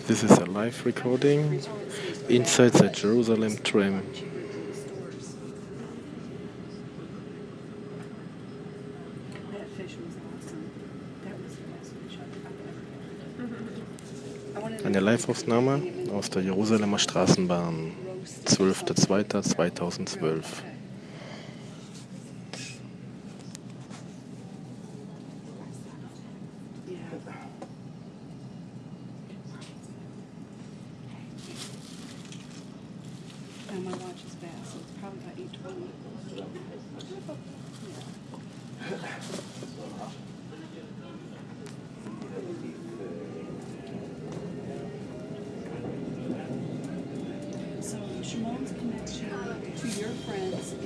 This is a live recording inside the Jerusalem tram. That fish was awesome. That was the best fish I've ever had. Eine Live-Aufnahme aus der Jerusalemer Straßenbahn, 12.02.2012. And my watch is fast, so it's probably about 8:20. So Shimon's connection to your friends is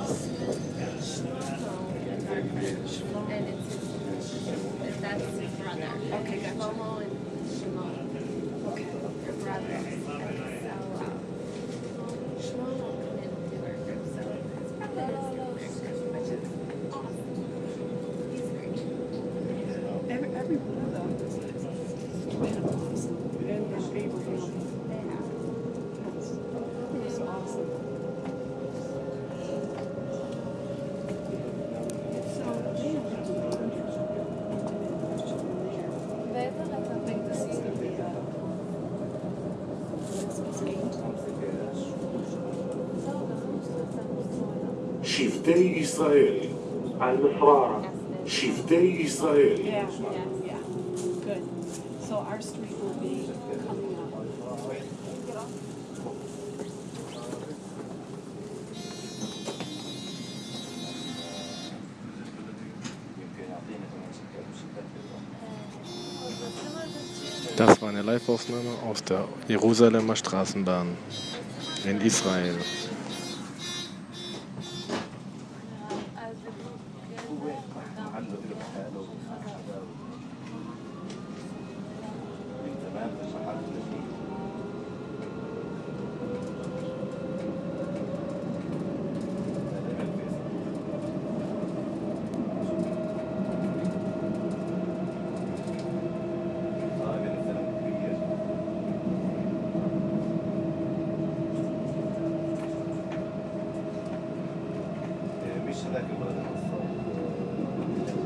Shlomo. And that's his brother. Okay, gotcha. Shlomo and Shimon. Okay. They're brothers. And so Shlomo come into our group, so it's probably his group, which is awesome. He's great. Every one of them is been awesome. And Abraham. It was awesome. So, שבטי ישראל, על מפררה. שבטי ישראל, yeah. Good. So our street will be coming up. Das war eine Live-Aufnahme aus der Jerusalemer Straßenbahn in Israel.